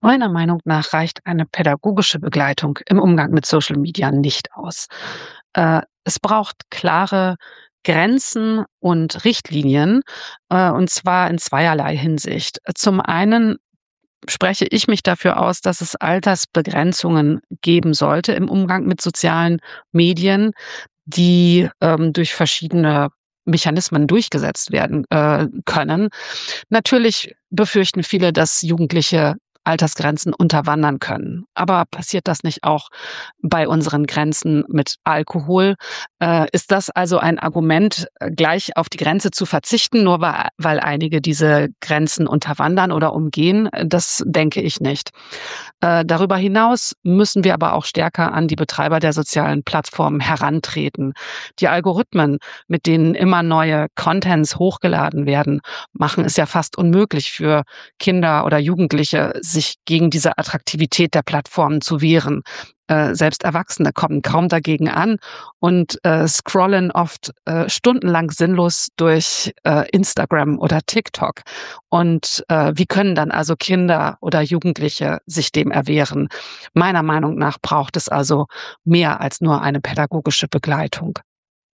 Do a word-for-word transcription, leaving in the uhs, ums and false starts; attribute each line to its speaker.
Speaker 1: Meiner Meinung nach reicht eine pädagogische Begleitung im Umgang mit Social Media nicht aus. Äh, es braucht klare Grenzen und Richtlinien, äh, und zwar in zweierlei Hinsicht. Zum einen spreche ich mich dafür aus, dass es Altersbegrenzungen geben sollte im Umgang mit sozialen Medien, die, ähm, durch verschiedene Mechanismen durchgesetzt werden, äh, können. Natürlich befürchten viele, dass Jugendliche Altersgrenzen unterwandern können. Aber passiert das nicht auch bei unseren Grenzen mit Alkohol? Äh, ist das also ein Argument, äh, gleich auf die Grenze zu verzichten, nur weil weil einige diese Grenzen unterwandern oder umgehen? Äh, das denke ich nicht. Äh, darüber hinaus müssen wir aber auch stärker an die Betreiber der sozialen Plattformen herantreten. Die Algorithmen, mit denen immer neue Contents hochgeladen werden, machen es ja fast unmöglich für Kinder oder Jugendliche, sich gegen diese Attraktivität der Plattformen zu wehren. Äh, selbst Erwachsene kommen kaum dagegen an und, äh, scrollen oft, äh, stundenlang sinnlos durch, äh, Instagram oder TikTok. Und, äh, wie können dann also Kinder oder Jugendliche sich dem erwehren? Meiner Meinung nach braucht es also mehr als nur eine pädagogische Begleitung.